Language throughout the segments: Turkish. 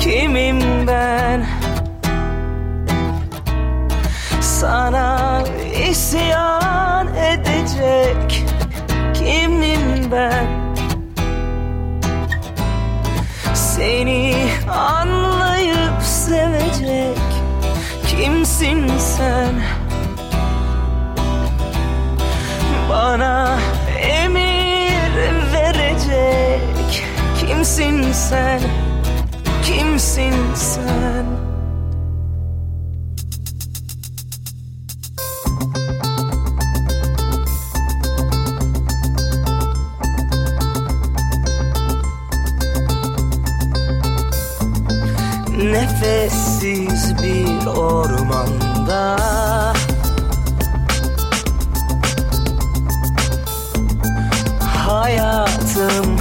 Kimim ben? Sana isyan edecek kimim ben? Seni anlayıp sevecek kimsin sen? Bana emir verecek kimsin sen? Kimsin sen? Nefessiz bir ormanda hayatım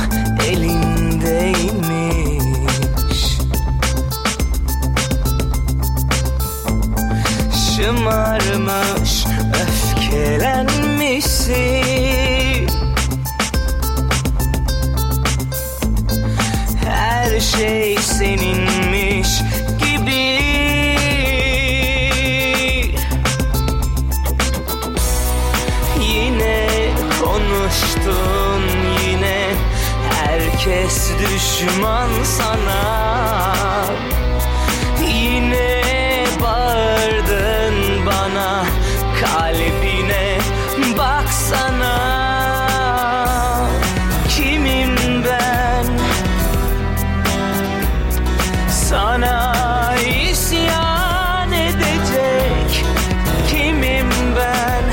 elindeymiş. Şımarmış, öfkelenmişsin. Her şey seninmiş gibi. Yine konuştun, yine herkes düşman sana. Yine bağırdın bana, kalbine baksana. Kimim ben? Sana isyan edecek kimim ben?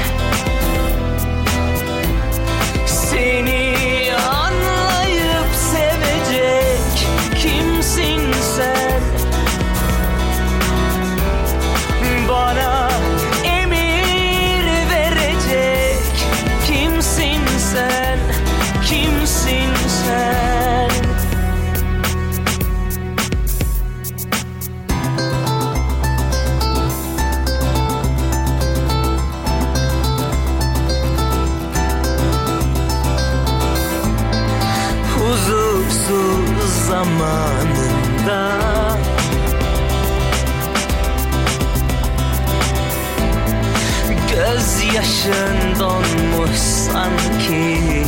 Seni anlayıp sevecek kimsin sen? Bana emir verecek kimsin sen? Kimsin sen? Huzursuz zamanında gözyaşın donmuş sanki.